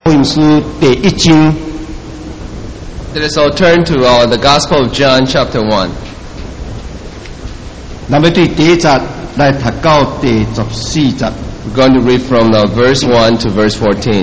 福音书第1章。 Let us all turn to the Gospel of John, chapter 1. 咱要对第1节来读到第14节。 We're going to read from verse 1 to verse 14.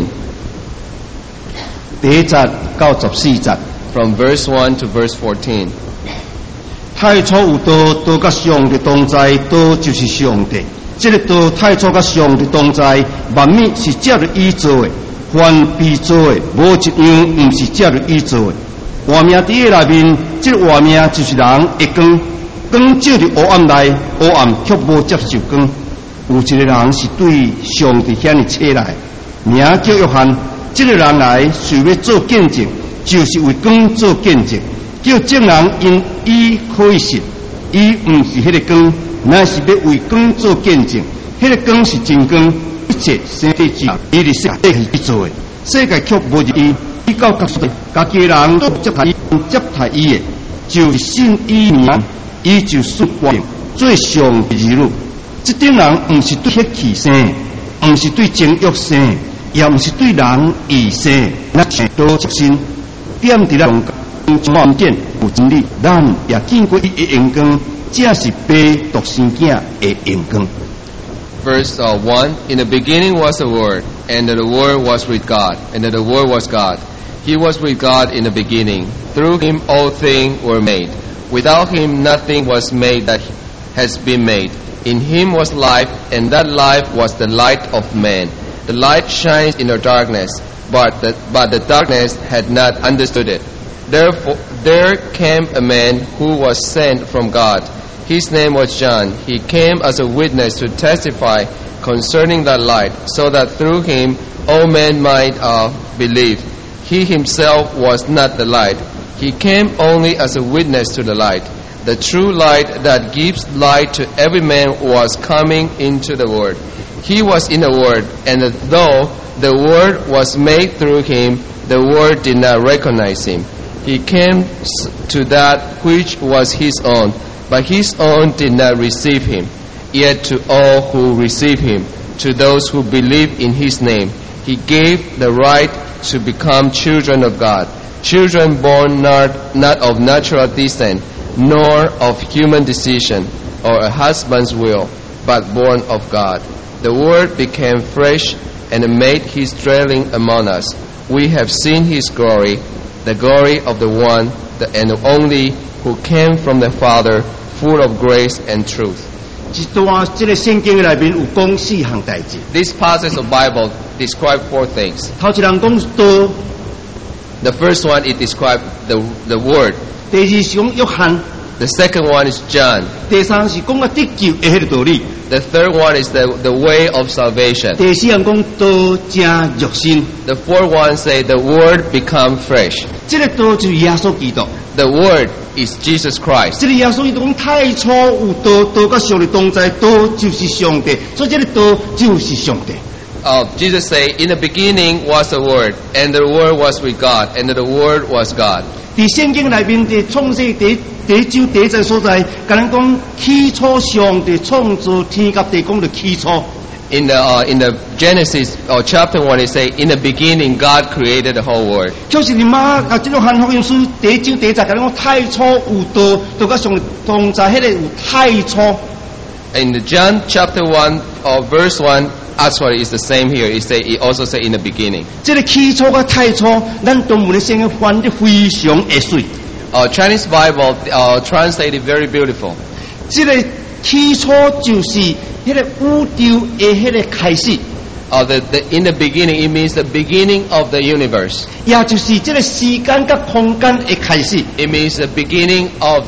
第1節到14節。 From verse 1 to verse 14. 太初有道，道甲上帝同在，道就是上帝。这个道太初甲上帝同在，万物是借着伊做的，凡被做的，无一样毋是借着伊做的。画面伫伊内面，这个画面就是人的光，光照伫黑暗内，黑暗却无接受光。有一个人是对上帝显的出来，名叫约翰。这个人来是要做见证，就是为光做见证，叫众人因伊可以信。伊毋是迄个光，乃是要为光做见证。迄个光是真光，一切生的之伊伫世界是伊做的，世界却无入伊。伊到家己人都接待伊的，就是信伊名，伊就属光做上帝儿女。这种人毋是对血气生，毋是对情欲生，也毋是对人意生，那全都出心。点伫咱关键有真理，咱也见过伊的阳光，这是被独生子的阳光。 Verse 1, In the beginning was the Word, and the Word was with God, and the Word was God. He was with God in the beginning. Through Him all things were made. Without Him nothing was made that has been made. In Him was life, and that life was the light of man. The light shines in the darkness, but the darkness had not understood it. Therefore there came a man who was sent from God. His name was John. He came as a witness to testify concerning that light, so that through him all men might believe. He himself was not the light. He came only as a witness to the light. The true light that gives light to every man was coming into the world. He was in the world, and though the Word was made through him, the world did not recognize him. He came to that which was his own, but his own did not receive him. Yet to all who receive him, to those who believe in his name, he gave the right to become children of God, children born not of natural descent, nor of human decision or a husband's will, but born of God. The Word became flesh and made his dwelling among us. We have seen his glory, the glory of the one and only who came from the Father, full of grace and truth. This passage of Bible describes 4 things. 头一人讲道， The first one, it describes the Word. 第二是讲约翰， The second one is John. 第三是讲得救的迄个道理。 The third one is the way of salvation. 第四人讲道正肉身， The fourth one say the Word become flesh. 这个道就是耶稣基督。 The Word is Jesus Christ. 这个耶稣基督讲太初有道，道甲上帝同在，道就是上帝，所以这个道就是上帝。 Jesus say, In the beginning was the Word, and the Word was with God, and the Word was God. 伫圣经内面的创世第一章第一节所在，甲咱讲起初上帝创造天甲地，讲到起初。 In the Genesis chapter 1, it say, In the beginning God created the whole world. 就是你妈啊，这个汉福音书第一章第一节甲咱讲太初有道，道甲上帝同在，迄个有太初。 In the John chapter 1 verse 1, actually it's the same here. It also say in the beginning. 这个起初甲太初，咱中文的圣经翻得非常会水。 Chinese Bible translated very beautiful. 这个起初就是迄个宇宙的迄个开始。 In the beginning, it means the beginning of the universe. 也就是这个时间甲空间的开始。 It means the beginning of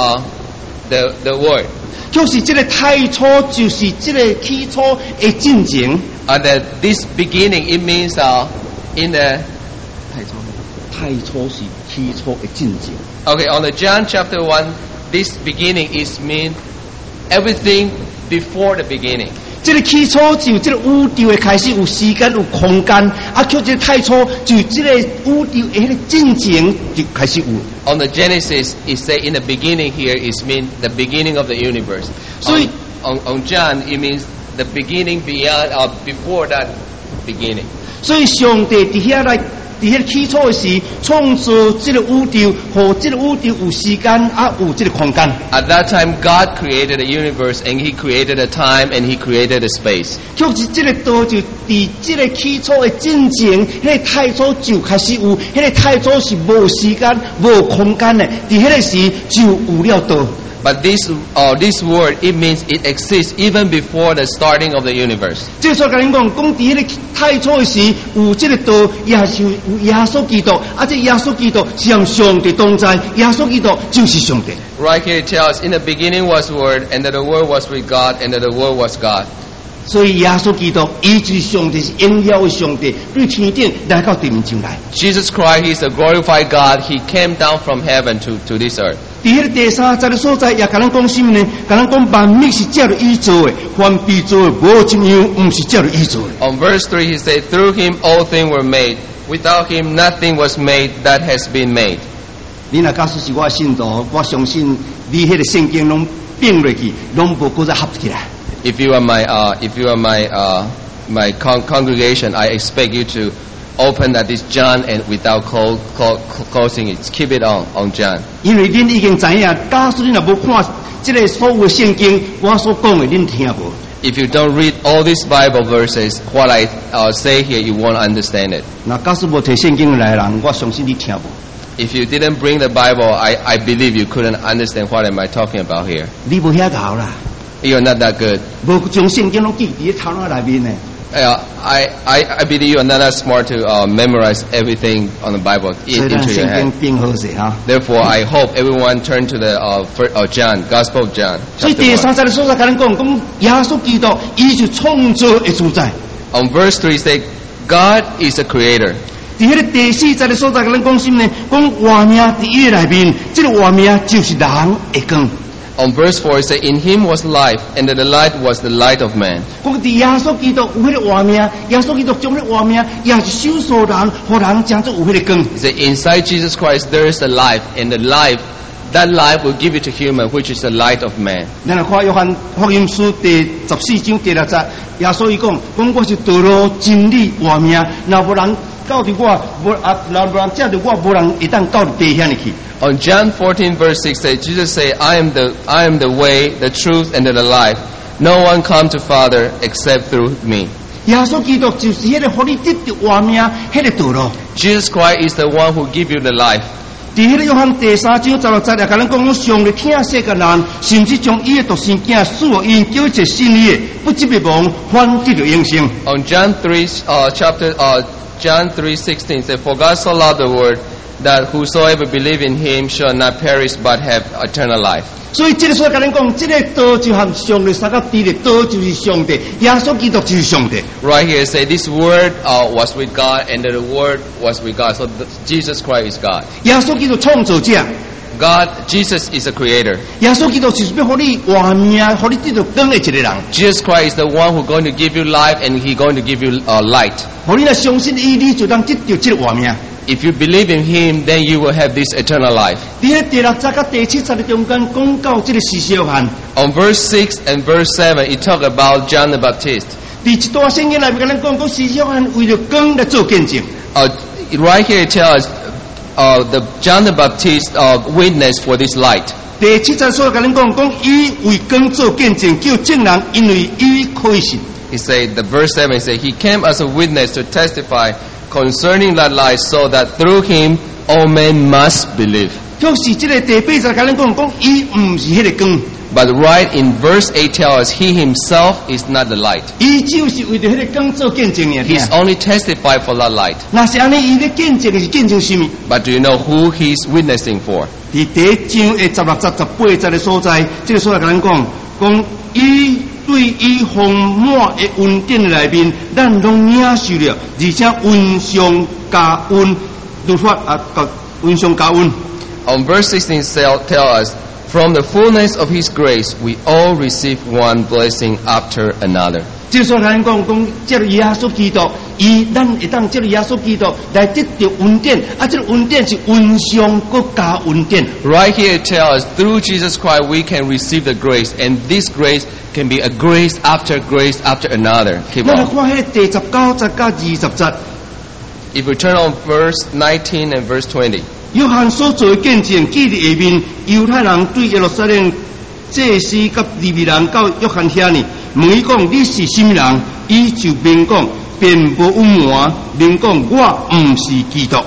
the world. 就是这个太初，就是这个起初的进程。 That this beginning, it means in the 太初是起初的进程。 Okay, on the John chapter 1, this beginning is mean everything before the beginning. 这个起初就这个宇宙的开始，有时间有空间，啊，叫这个太初就这个宇宙的迄个进程就开始有。 On the Genesis, it say in the beginning here is mean the beginning of the universe. 所以 on John, it means the beginning beyond before that beginning. 所以上帝伫遐起初的时，创造这个宇宙，和这个宇宙有时间啊，有这个空间。 At that time, God created the universe, and He created a time, and He created a space. 就是这个道就伫这个起初的进前，迄个太初就开始有，迄个太初是无时间、无空间的，伫迄个时就有了道。 But this word, it means it exists even before the starting of the universe. 即所甲恁讲，伫迄个太初的时有这个道，也是有耶稣基督，啊，这耶稣基督是向上帝同在，耶稣基督就是上帝。 Right here it tells us, in the beginning was the Word, and that the Word was with God, and that the Word was God. 所以耶稣基督，伊就是上帝，是荣耀的上帝，对天顶来到地面上来。 Jesus Christ, He is a glorified God. He came down from heaven to this earth. 伫迄个第三节的所在，也甲咱讲什么呢？甲咱讲万物是借着伊做的，凡被做的无一样毋是借着伊做的。 On verse 3, He said, through Him all things were made. Without Him nothing was made that has been made. 你若假使是我的信徒，我相信你迄个圣经拢并落去，拢无搁再合起来。 If you are my congregation, I expect you to open at this John and without closing it. Keep it on John. 因为恁已经知影，假使恁若无看这个所有的圣经，我所讲的恁听无。 If you don't read all these Bible verses, what I say here, you won't understand it. 那假使无摕圣经来的人，我相信你听无。 If you didn't bring the Bible, I believe you couldn't understand what am I talking about here. 你无遐搞啦， You're not that good. 无将圣经拢记伫头脑内面呢。 I believe you are not that smart to memorize everything on the Bible 所以咱 into 圣 your 经 head. 并好势哈。 Therefore, I hope everyone turn to the John, Gospel of John. 所以 chapter 第 1. 三节的所在，甲咱讲耶稣基督，伊就创造的主宰。 On verse 3, say, God is a creator. 伫迄个第四节的所在，甲咱讲什么呢？讲活命伫伊内面，这个活命就是人的光。 On verse 4, it says, in Him was life, and the light was the light of man. 讲伫耶稣基督有迄个活命，耶稣基督将迄个活命也是收束人，互人将做有迄个光。 It says, inside Jesus Christ there is a life, and that life will give it to human, which is the light of man. 咱来看约翰福音书第14章第6节，耶稣伊讲我是道路、真理、活命，若无人到伫我，若无人借着我，无人会当到地遐里去。 On John 14 verse 6 says, Jesus said, I am the way, the truth, and the life. No one come to Father except through me. 耶稣基督就是迄个互你得着活命迄个道路。 Jesus Christ is the one who give you the life. 伫迄个约翰第3章16节，也甲咱讲上帝疼世间人，甚至将伊的独生囝赐予因，叫一切信伊的，不至灭亡，反得着永生。 On John 3:16 says, For God so loved the world that whosoever believe in Him shall not perish but have eternal life. 所以这个所甲咱讲，这个道就和上帝三个地的道就是上帝，耶稣基督就是上帝。 Right here it says, this word was with God, and the word was with God. So Jesus Christ is God. 耶稣基督创造者， Jesus is a creator. 耶稣基督就是要互你活命，互你得着光的一个人。 Jesus Christ is the one who's going to give you life, and He's going to give you light. 互你若相信伊，你就当得着这个活命。 If you believe in Him, then you will have this eternal life. 伫迄第6节甲第7节的中間講到這個時小漢， On verse 6 and verse 7, it talk about John the Baptist. 第一段聖經內面甲咱講，時小漢為了光來做見證。 Right here it tells the John the Baptist witness for this light. 第7節所甲咱講，伊為光做見證，叫眾人因為伊可以信。 He said, the verse 7 it said, He came as a witness to testify concerning that light, so that through Him all men must believe. 就是這個第8節甲咱講，伊唔是迄個光， But right in verse 8 tells us, He Himself is not the light. 伊就是為着迄個光做見證爾。 He's only testified for that light. 若是安尼，伊咧見證嘅是見證什麼？ But do you know who He's witnessing for? 伫第1章嘅16節、18節嘅所在，這個所在甲咱講伊對伊豐滿嘅恩典內面，咱攏領受了，而且恩上加恩，律法恩上加恩。 On verse 16 tell us, From the fullness of His grace, we all receive one blessing after another. 就说咱讲，借着耶稣基督，咱会当借着耶稣基督来得到恩典，这个恩典是恩上搁加恩典。 Right here it tells us through Jesus Christ we can receive the grace, and this grace can be a grace after another. Keep 咱来 on. 看迄第19節加20節， If we turn on verse 19 and verse 20. 約翰所做的見證，記伫下面，猶太人對耶路撒冷祭司甲利未人到約翰遐呢，問伊講你是什麼人？伊就明講，便無隱瞞，明講我唔是基督。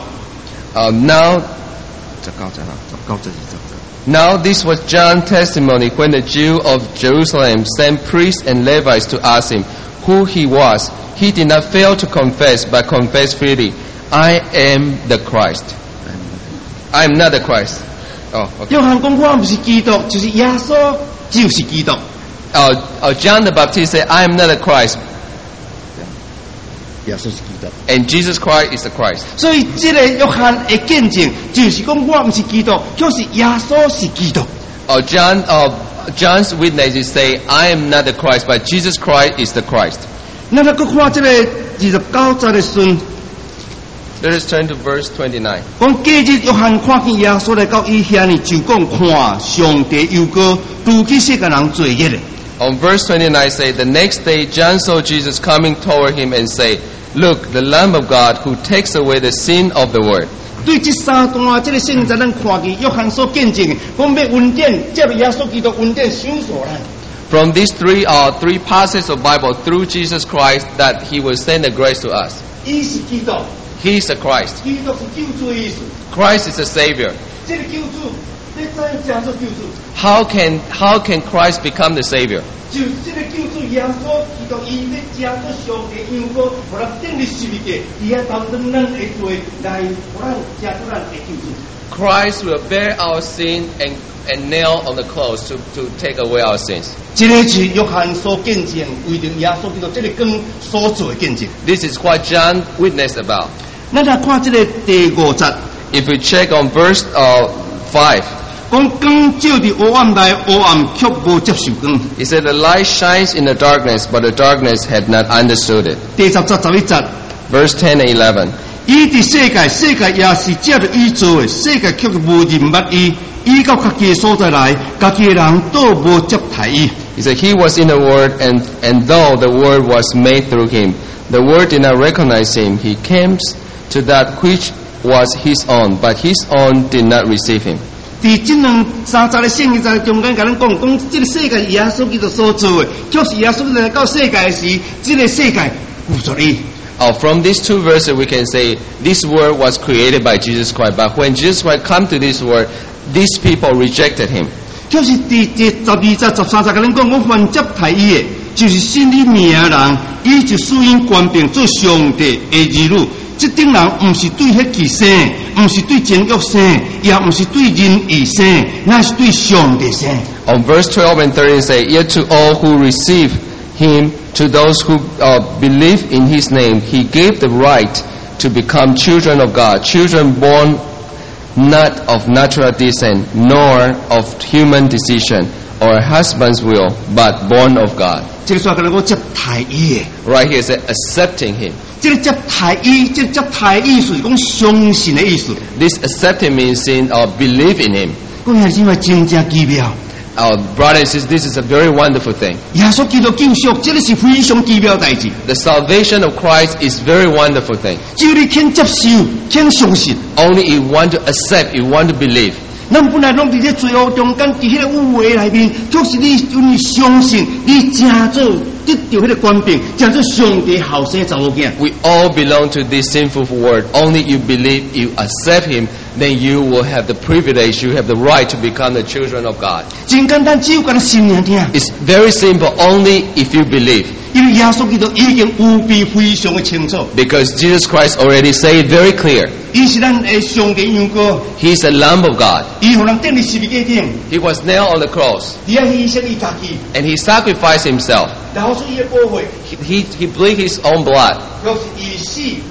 Now this was John's testimony when the Jews of Jerusalem sent priests and Levites to ask him who he was. He did not fail to confess, but confessed freely, I am the Christ. I am not the Christ. Oh, okay. 約翰講我唔是基督，就是耶穌就是基督。 John the Baptist said, I am not the Christ, 耶穌是基督。 and Jesus Christ is the Christ. 所以這個約翰的見證就是講我唔是基督，就是耶穌是基督。 John's witnesses say, I am not the Christ, but Jesus Christ is the Christ. 咱來看這個29節的順。 Let us turn to verse 29. 講隔日約翰看見耶穌來到伊遐呢，就講看上帝又過除去世界人罪孽的。 On verse 29 say, the next day John saw Jesus coming toward him and say, Look, the Lamb of God who takes away the sin of the world. 對這三段這個聖經咱看見約翰所見證的，講要恩典，借着耶穌基督恩典賞賜咱。 From these three passages of Bible through Jesus Christ that he will send the grace to us. 伊是基督， He is the Christ. 基督是救主的意思。 Christ is the Savior. 這個救主，你怎樣講做救主？ How can Christ become the Savior? 就這個救主耶穌基督，伊要借做上帝樣過，互咱釘入十字架，伫遐擔當咱的罪，來互咱借做咱的救主。 Christ will bear our sin and nail on the cross to take away our sins. 這個是約翰所見證，為着耶穌基督這個光所做的見證。 This is what John witnessed about. 咱來看這個第5節， If we check on verse 5, 講光照佇黑暗內，黑暗卻無接受光。 he said, the light shines in the darkness, but the darkness had not understood it. 第10節11節， Verse 10 and 11. 伊佇世界，世界也是借着伊做的，世界卻無認捌伊。伊到家己的所在來，家己的人都無接待伊。 He said, he was in the Word, and though the Word was made through him, the Word did not recognize him. He came to that which was his own, but his own did not receive him. 伫這兩三節的聖經在中間，甲咱講，這個世界耶穌基督所做的，卻是耶穌基督來到世界時，這個世界拒絕伊。 From these two verses, we can say this world was created by Jesus Christ, but when Jesus Christ came to this world, these people rejected him. 就是第12節、13節，甲咱講，我凡接待伊的，就是信你名的人，伊就使因官並做上帝的兒女。這等人唔是對迄期生，唔是對情欲生，也唔是對人意生，乃是對上帝生。 On verse 12 and 13 say, Yet to all who receive him, to those who believe in his name, he gave the right to become children of God, children born not of natural descent, nor of human decision or husband's will, but born of God. 這個說甲咱講接待伊的， Right here it said accepting him. 這個接待伊，這個接待意思是講相信的意思。 This accepting means believe in him. 講係因為真正奇妙。 Brothers and sisters, this is a very wonderful thing. 耶穌基督救贖，這個是非常奇妙的代志。 The salvation of Christ is very wonderful thing. 只要你肯接受，肯相信。 Only you want to accept, you want to believe. 咱本來攏伫這罪惡中間，伫迄個污穢內面，卻是你相信，你真做得到迄個官柄，真做上帝後生查某囝。 We all belong to this sinful world. Only you believe, you accept him, then you will have the privilege, you have the right to become the children of God. 真簡單，只有干信念聽。 It's very simple, only if you believe. 因為耶穌基督已經有比非常的清楚， Because Jesus Christ already said it very clear. 伊是咱的上帝樣過， He is the Lamb of God. 伊互人釘喺十字架頂， He was nailed on the cross, 伊要犧牲伊家己， and he sacrificed himself. 然後是伊的寶血， He bleed his own blood, 若是伊死，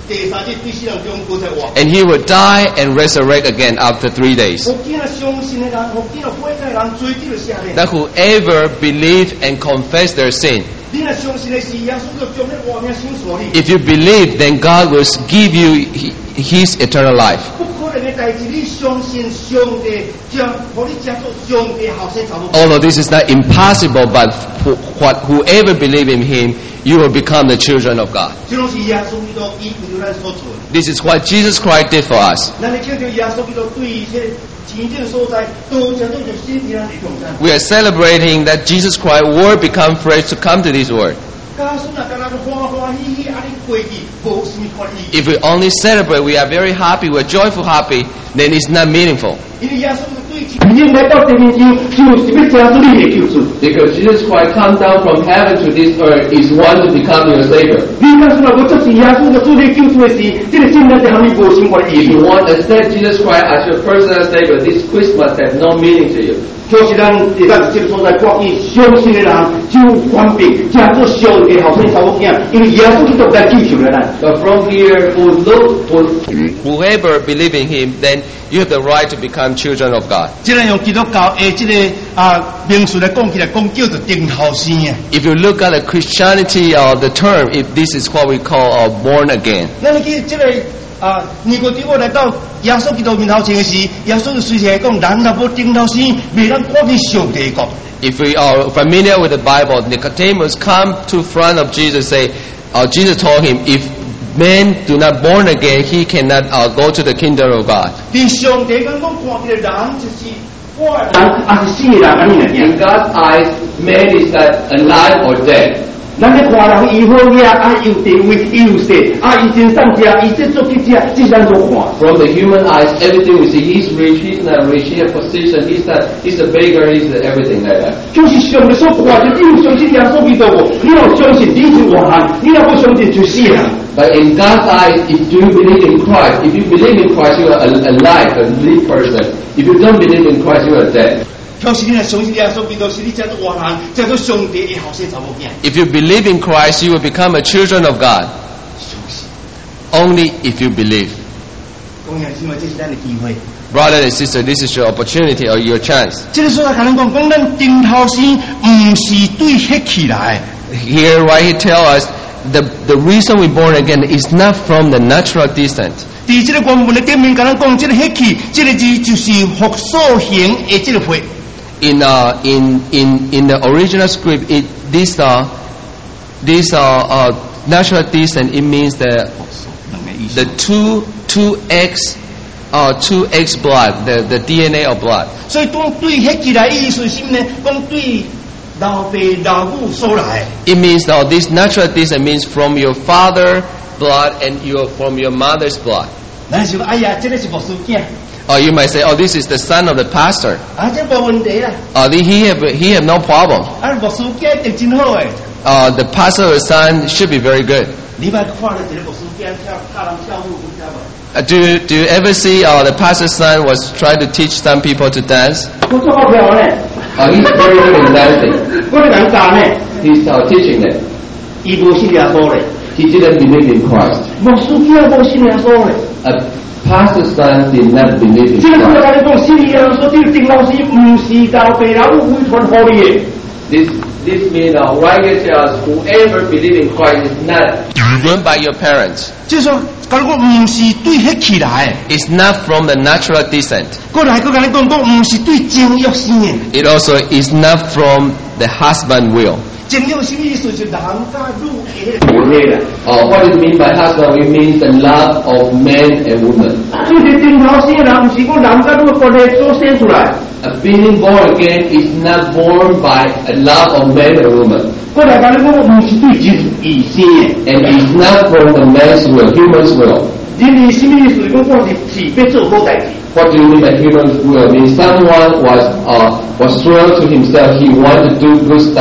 第三日对死人中搁再活。 And he would die and resurrect again after 3 days. 福建啊，相信的人，福建啊，悔改的人，追记了下面。 That whoever believe and confess their sin, 你若相信的是耶稣，就将你活命先锁你。 if you believe, then God will give you his eternal life. 不可能的代志，你相信上帝将和你叫做上帝后生查某。 Although this is not impossible, but whoever believe in him, you will become the children of God. 这拢是耶稣基督伊为咱所做的。 This is what Jesus Christ did for us. 咱来庆祝耶稣基督对一些前进所在，都将做就新平安的重担。 We are celebrating that Jesus Christ word become flesh to come to this world. 假使那敢若欢欢喜喜，啊你过去无什么关系。 If we only celebrate, we are very happy, we're joyful happy, then it's not meaningful. 因为耶稣对前进来到地面上，就是要加入你的救主。 Because Jesus Christ come down from heaven to this earth is one to become your Savior. 你假使若无接受耶稣的主你救主的时，这个信仰就和你无相关的意 If 义。 you want to accept Jesus Christ as your personal Savior, this Christmas has no meaning to you. 就是咱伫咱这个所在国语相信的人，就分别加做上帝后生查某囝，因为耶稣基督来救赎了咱。 But from here, whoever believe in Him, then you have the right to become children of God. 即个用基督教的这个名词来讲起来，讲叫做定后生啊。 If you look at the Christianity the term, if this is what we call born again. 咱去这个尼哥底母来到耶稣基督面头前的时，耶稣就随时来讲，人若无定后生，未能看见上帝的国。 If we are familiar with the Bible, Nicodemus come to front of Jesus say, Jesus told him, if men do not born again, he cannot go to the kingdom of God. 伫上帝眼光看起来，人就是活的人，还是死的人，安尼来 In 讲。 God's eyes, man is not alive or dead. 咱咧看人伊好嘢，有地位，伊有势，伊真善者，伊这做吉者，这咱所看。 From the human eyes, everything we see, he's rich, he's not rich, he has position, he's a beggar, he's everything like that. 就是上帝所看，就你有相信耶稣基督无？你若相信，你就活人；你若不相信，就死人。 But in God's eyes, if you believe in Christ, if you believe in Christ, you are alive, a living person. If you don't believe in Christ, you are dead. 就是你若相信耶稣基督，是你叫做活人，叫做上帝的后生查某囝。 If you believe in Christ, you will become a children of God. Only if you believe. 讲兄姊妹，这是咱的机会。 Brother and sister, this is your opportunity or your chance. 这个所在，可能讲咱定头生，唔是对黑起来。 Here, right, he tell us the reason we born again is not from the natural descent. 伫这个原文的顶面，甲咱讲，这个黑气，这个字就是复数形的这个血。 In the original script, this natural descent, it means the two X blood, the DNA of blood. 所以讲对黑起来意思是呢，讲对老爸老母所来。 It means this natural descent means from your father blood and from your mother's blood. 咱想，哎呀，这个是牧师囝， Or you might say, oh, this is the son of the pastor. 这无问题啦。 He have no problem. 牧师囝一定真好诶。 The pastor's son should be very good. 你捌看到一个牧师囝教人跳舞，你知道无？ Do you ever see the pastor's son was trying to teach some people to dance? 我做好跳呢， He's very good in dancing. 我咧人教呢， He's teaching them. 伊无信耶稣咧， He didn't believe in Christ. 牧师囝无信耶稣咧。 A pastor's son did not believe in 这个所 Christ. 在咧讲，信耶稣这个定老师，唔是老爸老母委传互你的。 This means right here tells whoever believe in Christ is not given by your parents. 就是说，甲你讲唔是对迄起来的。 It's not from the natural descent. 过来，佮甲你讲，唔是对情欲生的。 It also is not from the husband will. 情欲什么意思？就是男加女的关系啦。 What it means by husband? It means the love of man and woman. 所以定头生的人，唔是讲男加女的关系所生出来。 Being born again is not born by a love of man and woman. 过来甲你讲，唔是对人意生的。 And it's not from the man's will, human's will. 人意什么意思？讲我是要做好代志。 What do you mean by human's will? It means someone was sworn to himself he wanted to do good stuff.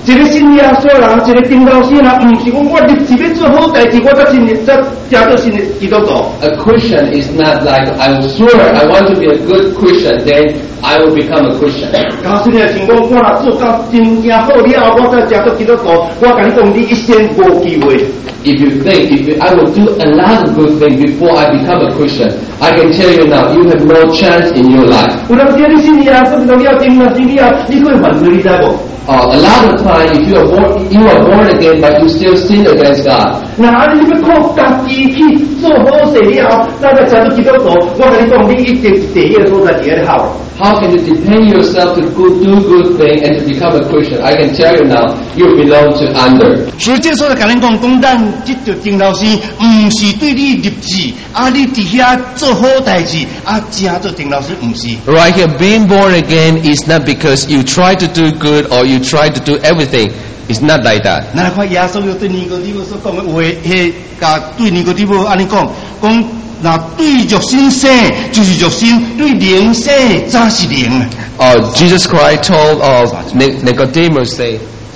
一个信耶稣人，一个顶头师人，唔是讲我立志要做好代志，我才真做新的基督徒。 A Christian is not like I swear I want to be a good Christian, then I will become a Christian. 假设你想讲，我若做到真正好了，我才做基督徒，我跟你讲，你一生无机会。 If I will do a lot of good things before I become a Christian, I can tell you now, you have no chance in your life. 有当时你信耶稣了，真了，你可以犯罪，你知无 ？A lot of time, if you are born again, but you still sin against God. 那你要靠家己去做好事了，咱才做基督徒。我跟你讲，你一定第一个所在第一好。 How can you depend yourself to do good thing and to become a Christian? I can tell you now, you belong to under. 所以这所在跟你讲咱这条顶头师，唔是对你立志，你伫遐做好代志，正做顶头师，唔是。 Right here, being born again is not because you try to do good or you try to do everything. It's not like that. 那看耶稣又对尼哥底母所讲的话，甲对尼哥底母安尼讲，那对肉身生就是肉身，对灵生则是灵。 Jesus Christ told Nicodemus, say,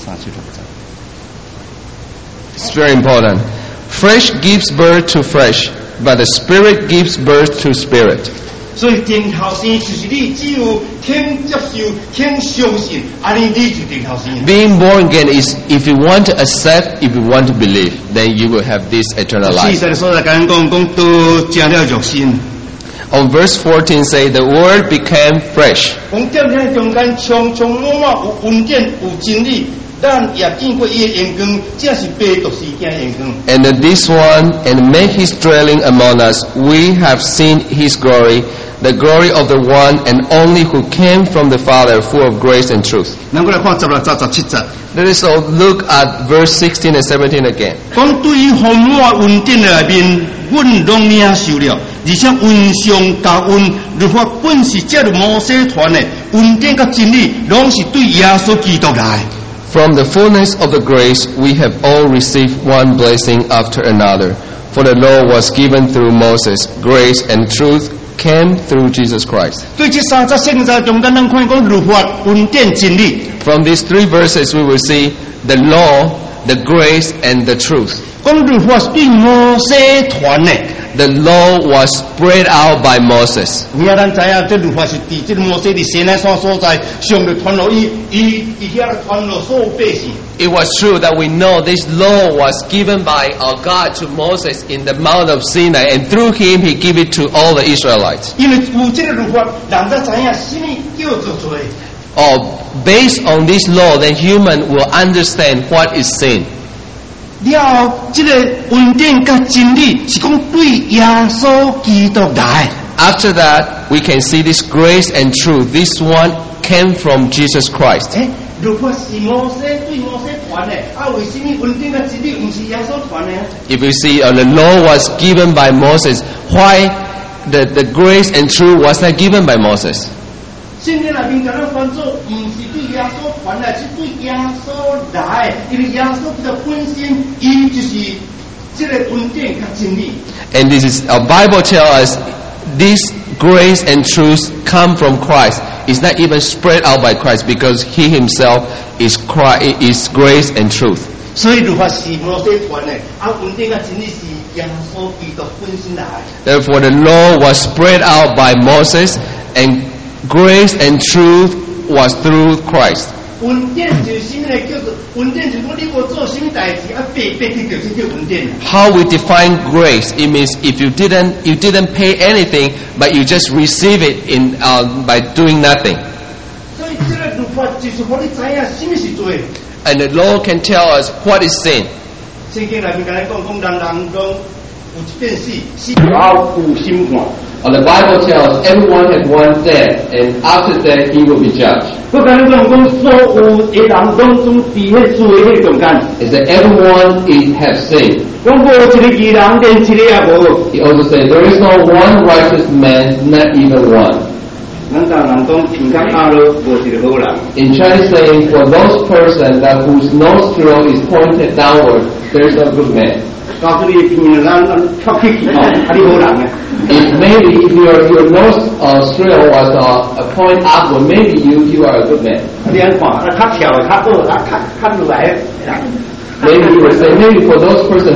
it's very important. Flesh gives birth to flesh, but the spirit gives birth to spirit. 所以顶头生就是你只有肯接受、肯相信，你就顶头生。 Being born again is if you want to accept, if you want to believe, then you will have this eternal life. 其实所在讲都成了肉身。 On verse 14 say, the word became flesh. 讲点在中间充充满满有恩典有真理。 And this one, and make his dwelling among us, we have seen his glory, the glory of the one and only who came from the Father, full of grace and truth. Let us look at verse 16 and 17 again. 讲对于丰满恩典内面，阮拢领受了，而且恩上加恩，律法本是借着摩西传的，恩典甲真理拢是对耶稣基督来。 From the fullness of the grace, we have all received one blessing after another. For the law was given through Moses, grace and truth came through Jesus Christ. From these three verses, we will see the law, the grace, and the truth. The law was spread out by Moses. It was true that we know this law was given by our God to Moses in the Mount of Sinai, and through him he gave it to all the Israelites. Based on this law, then human will understand what is sin. After that, we can see this grace and truth. This one came from Jesus Christ. If you see the law was given by Moses, why the grace and truth was not given by Moses? And this is our Bible tells us this grace and truth come from Christ. It's not even spread out by Christ because he himself is grace and truth. Therefore the law was spread out by Moses, and grace and truth was through Christ. How we define grace? It means if you didn't pay anything, but you just receive it by doing nothing. And the law can tell us what is sin. The Bible tells everyone had one death, and after that he will be judged. Is that everyone have sinned. He also said there is no one righteous man, not even one. In Chinese saying, for those person that whose nostril is pointed downward, there is no good man. 告诉你偏咱靠起去哦，啊你好人啊。 Maybe if your nose strill was a point upward, maybe you are a good man. 你看，啊较跳的较好，啊较落来的。 Maybe you would say, maybe for those person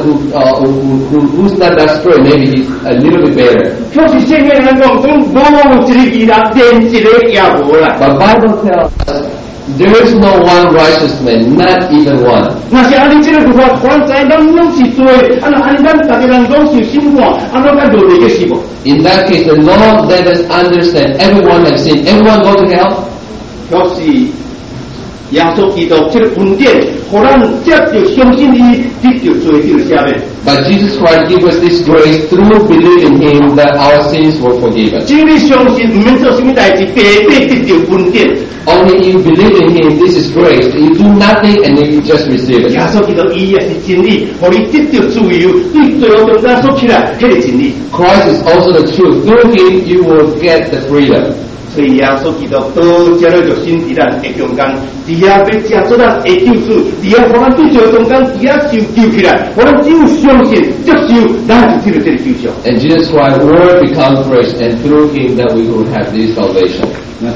who's not that straight, maybe he's a little bit better. 就是圣经来讲，讲无一个义人，连一个也无啦。 But Bible tells us there is no one righteous man, not even one. 那是按你这个句话，反正咱拢是做，按咱大家人拢受审判，按咱该落地个是无？ In that case, the Lord let us understand everyone has sinned. Everyone go to hell. 就是耶稣基督这个恩典，互咱接着相信伊，得着罪得赦免。 But Jesus Christ gave us this grace through believing Him that our sins were forgiven. 只要你相信，唔免做什么代志，白白得着恩典。 Only you believe in Him, this is grace. You do nothing and you just receive it. 耶稣基督伊也是真理，互你得着自由，对罪恶中间说起来，迄个真理。 Christ is also the truth. Through Him, you will get the freedom. 所以耶稣基督都接了就心伫咱的中间，伫遐要接做咱的救主，伫遐互咱对罪中间，伫遐受救起来，互咱只有相信接受，咱就得到这个救赎。 And Jesus Christ's word becomes flesh, and through Him that we will have this salvation.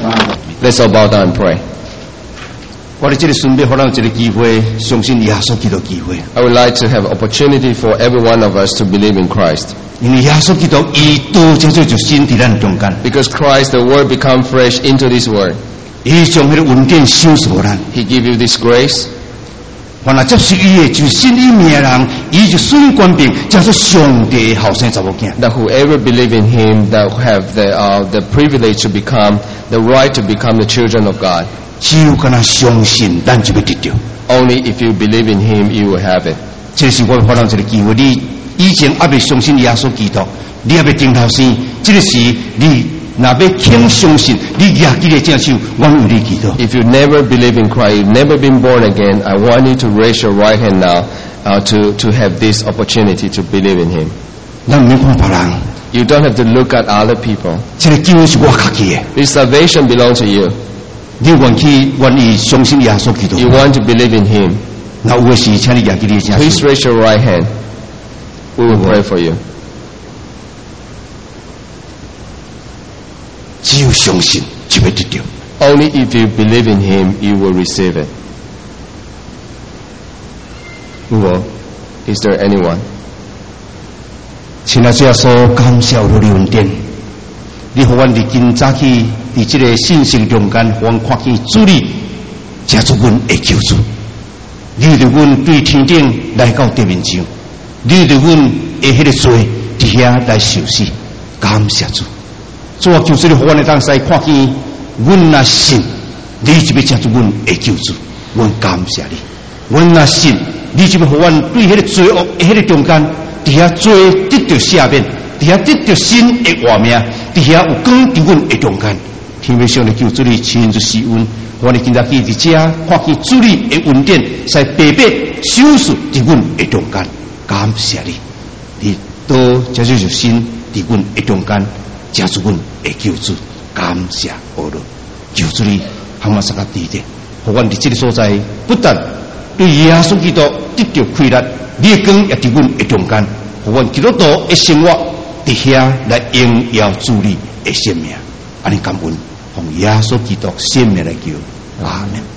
Let's all bow down and pray. 我哋这个顺便互咱有一个机会，相信耶稣基督机会。 I would like to have opportunity for every one of us to believe in Christ. 因为耶稣基督伊都接做就心伫咱中间， Because Christ, the word become fresh into this word. 伊将迄个恩典赏赐互咱。 He give you this grace. 凡那接受伊的，就信伊名的人，伊就顺官兵，叫做上帝的后生查某囝。 That whoever believe in Him, that have the privilege to become, the right to become the children of God. 只有跟他相信，咱就要得到。 Only if you believe in Him, you will have it. 这是我互咱一个机会。你以前还未相信耶稣基督，你还未顶头生，这个时你若要肯相信，你举起来正手，我为你祈祷。 If you never believe in Christ, you've never been born again, I want you to raise your right hand now to have this opportunity to believe in Him. 咱唔免看别人， You don't have to look at other people. 这个救恩是我家己的。 This salvation belongs to you. 你愿意相信耶稣基督？ You want to believe in Him. 那有的是，请你举起你的正 Please 手。 raise your right hand. We will pray for you. 只有相信就会得到。 Only if you believe in Him, you will receive it. Is there anyone? 亲爱的耶稣，感谢有你恩典，你互阮伫今早起伫这个信息中间，互阮看见主你，这做阮的救主。你对阮对天顶来到地面上，你对阮的迄个罪伫遐来受死，感谢主。主啊，求主你互阮的当时看见，阮若信，你就要接做阮的救主，阮感谢你。阮若信，你就要互阮对迄个罪恶的迄个中间。伫遐罪得到赦免，伫遐得到新的活命，伫遐有光伫阮的中间。天父上帝求主你亲自施恩，我哋今仔日伫遮看见主你的恩典，使白白收束伫阮的中间。感谢你，你都这就是新伫阮的中间，这是阮的救主。感谢阿罗，求主你向我三个地点，互阮伫这个所在，不但对耶稣基督得到快乐。你的光也伫阮的中间，互阮基督徒的生活伫遐来荣耀主你的生命。安尼感恩，奉耶稣基督生命来求，阿门。